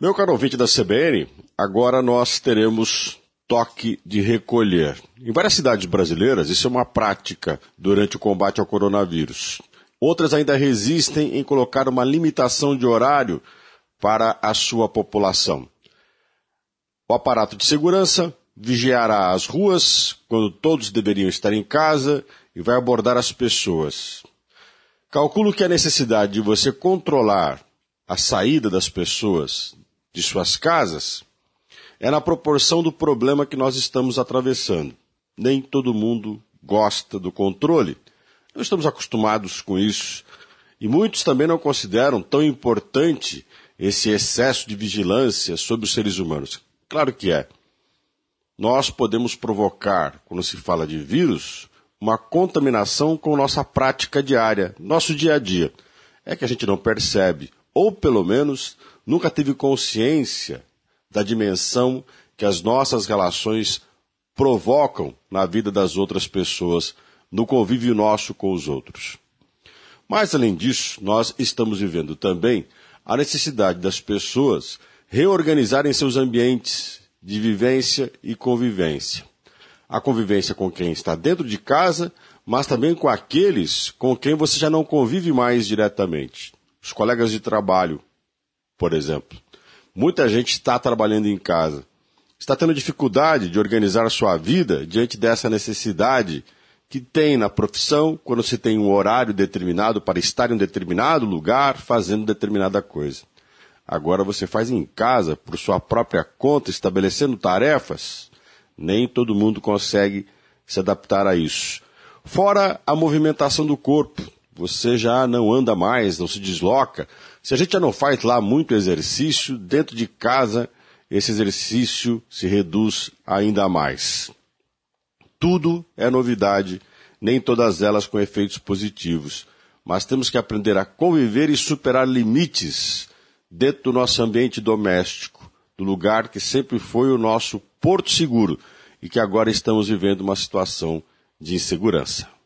Meu caro ouvinte da CBN, agora nós teremos toque de recolher. Em várias cidades brasileiras, isso é uma prática durante o combate ao coronavírus. Outras ainda resistem em colocar uma limitação de horário para a sua população. O aparato de segurança vigiará as ruas quando todos deveriam estar em casa e vai abordar as pessoas. Calculo que a necessidade de você controlar a saída das pessoas de suas casas é na proporção do problema que nós estamos atravessando. Nem todo mundo gosta do controle. Nós estamos acostumados com isso. E muitos também não consideram tão importante esse excesso de vigilância sobre os seres humanos. Claro que é. Nós podemos provocar, quando se fala de vírus, uma contaminação com nossa prática diária, nosso dia a dia. É que a gente não percebe, ou pelo menos nunca teve consciência da dimensão que as nossas relações provocam na vida das outras pessoas, no convívio nosso com os outros. Mas, além disso, nós estamos vivendo também a necessidade das pessoas reorganizarem seus ambientes de vivência e convivência. A convivência com quem está dentro de casa, mas também com aqueles com quem você já não convive mais diretamente. Os colegas de trabalho, por exemplo. Muita gente está trabalhando em casa. Está tendo dificuldade de organizar sua vida diante dessa necessidade que tem na profissão quando se tem um horário determinado para estar em um determinado lugar fazendo determinada coisa. Agora você faz em casa, por sua própria conta, estabelecendo tarefas. Nem todo mundo consegue se adaptar a isso. Fora a movimentação do corpo. Você já não anda mais, não se desloca. Se a gente já não faz lá muito exercício, dentro de casa esse exercício se reduz ainda mais. Tudo é novidade, nem todas elas com efeitos positivos. Mas temos que aprender a conviver e superar limites dentro do nosso ambiente doméstico, do lugar que sempre foi o nosso porto seguro e que agora estamos vivendo uma situação de insegurança.